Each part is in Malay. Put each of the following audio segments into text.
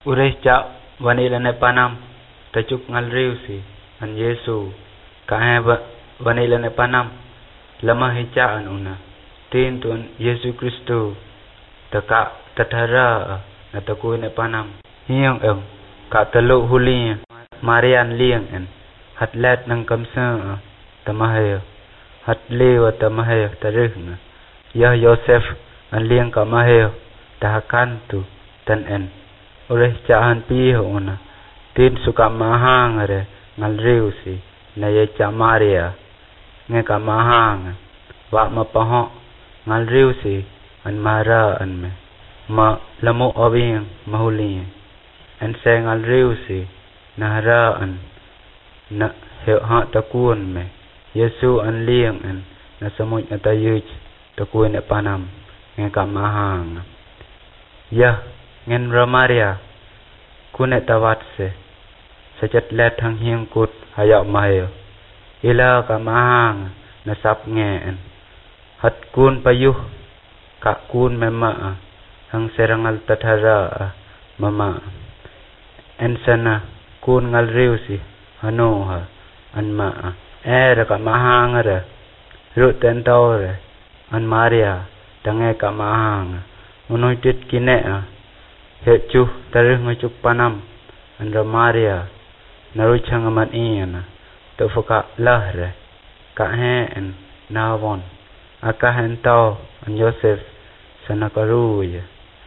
Urecha vanilane panam tachuk ngalriusi an Yesu kahe vanilane panam lama hicaan una tin tuan Yesu Kristo taka tathara na takuine panam hiang ka telu hulia Marian liang en hatlet nang kamsa tamahe hat lewa tamahe tarihna ya Yosef an liang kamahe tahakan tu tan en oleh cahan piho una tin suka mahang re ngalriusi na ye Maria nge ka mahang wa mapaho ngalriusi an mara an me ma lamu awing mahuli en se ngalriusi na hara an na he ha takun me Yesu an liang en na samuj na tayuj takun e panam nge ka mahang ya ngen Maria kunet tawat se sejat let hang hiang kut hayak mayo ila ka mahang na sap ngeen hat kun payuh ka kun mema hang serangal tathara mama ensana kun ngalriusi hanoha anma era ka mahang ra ruten tore an Maria tange ka mahang unoitit kine hechu tarih ngacuk panam andra Maria naruchang aman iana to foka lahre ka hen nawon aka hen tau an Yosef sanakaruya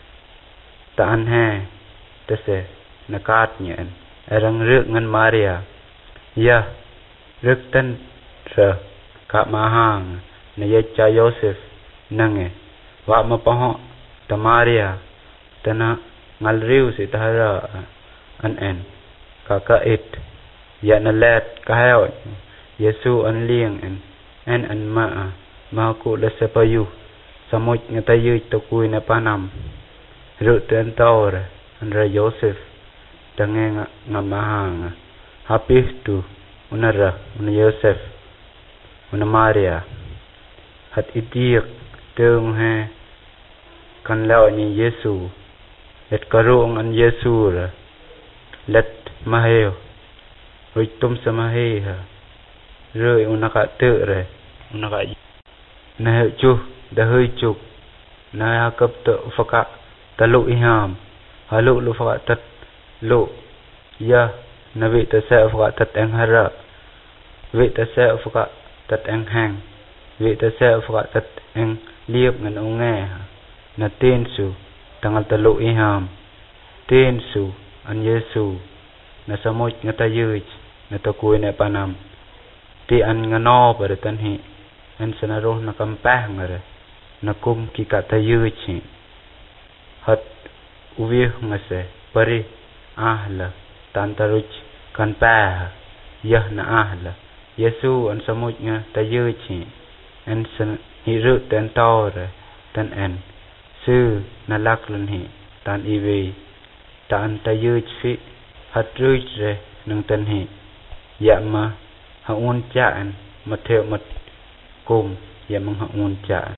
ta an he tese nakat nyen erang ruk ngan Maria ya ruk tan ra ka mahang na yecha Yosef nange wa mapaho ta Maria tana ngalriu si tahara an en kakait ya na let kahayot Yesu an liang en an ma ku la sepayu samuj ngatayu takui na panam ruten tawre an ra Yosef tange ngamahang hapis tu unara un Yosef un Maria hat itiak tung he kan lao ni Yesu let karung an Yesu ra let maheo ritum samaheha rơi unaka tự re unaka na chu da hơi chuk na kap tự faka talu iham halu lu faka tat lu ya na vị ta sẽ faka tat ang hara vị ta sẽ faka tat ang hang vị ta sẽ faka tat ang liep ngan onge na tin su tangal talu iham tin su an Yesu na samuj ngatayuj na takui na panam ti an ngano pada tanhi an sanaroh na kampah ngare na kum ki katayuj hat uwih ngase pari ahla tantaruj kampah yah na ahla Yesu an samuj ngatayuj an san hiru tan tore tan en sư na laklan hi tan iwi tan tayuj fi hat ruj re nang tan hi ya ma haun chaan matheu mat kum ya mang haun chaan